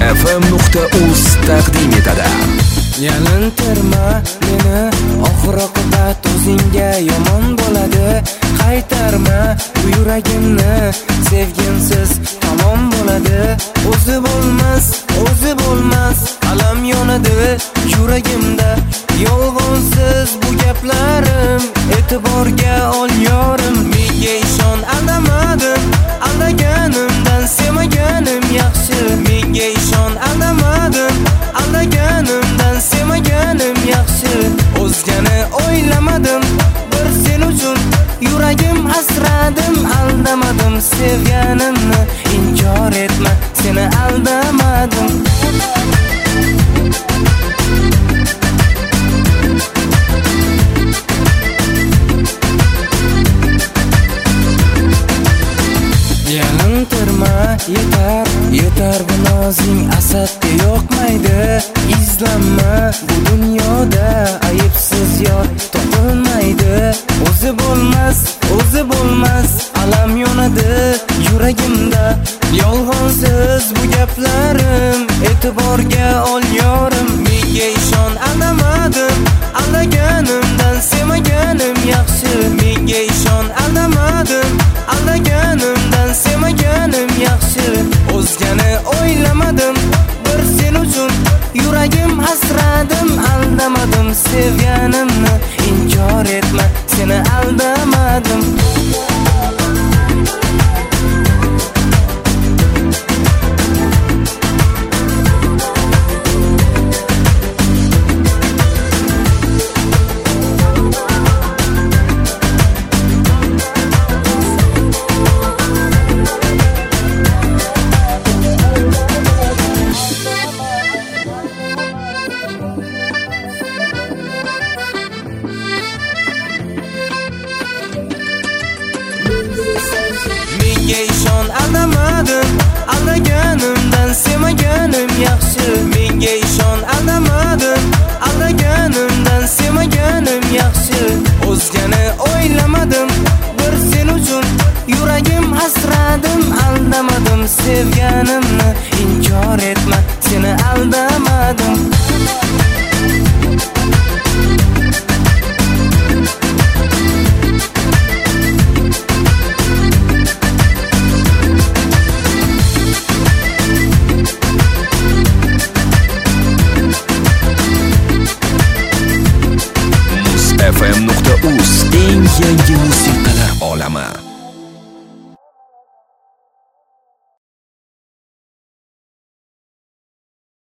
Muzfm.uz taqdim etadi. Yalintirma meni, oxir-oqibat o'zingga yomon bo'ladi. Qaytarma bu yuragimni, sevgimsiz tamom bo'ladi. O'zi bo'lmas, alam yonadi yuragimda. Yolg'onsiz bu gaplarim, e'tiborga ol yorim. Menga ishon, aldamadim, aldaganimdan sevmaganim yaxshi. Menga ishon, aldamadim, aldaganimdan sevmaganim yaxshi. O'zgani o'ylamadim, bir sen uchun yuragim asradim. Aldamadim sevganimni, inkor etma, seni aldamadim. Yalintirma, yetar bu nozing asadga yoqmaydi. Izlanma, bu dunyoda ayibsiz yor topilmaydi. O'zi bo'lmas, alam yonadi yuragimda. Yolg'onsiz bu gaplarim, e'tiborga ol yorim. Menga ishon, aldamadim, aldaganimdan sevmaganim yaxshi. Menga ishon, aldamadim, aldaganimdan sevmaganim yaxshi. O'zgani o'ylamadim, bir sen uchun yuragim asradim. Aldamadim sevganimni, inkor etma, seni aldamadim. Menga ishon, aldamadim, aldaganimdan sevmaganim yaxshi. Menga ishon, aldamadim, aldaganimdan sevmaganim yaxshi. O'zgani o'ylamadim, bir sen uchun yuragim asradim. Aldamadim sevganimni, inkor etma, seni aldamadim. Muzfm.uz eng yangi musiqalar olami.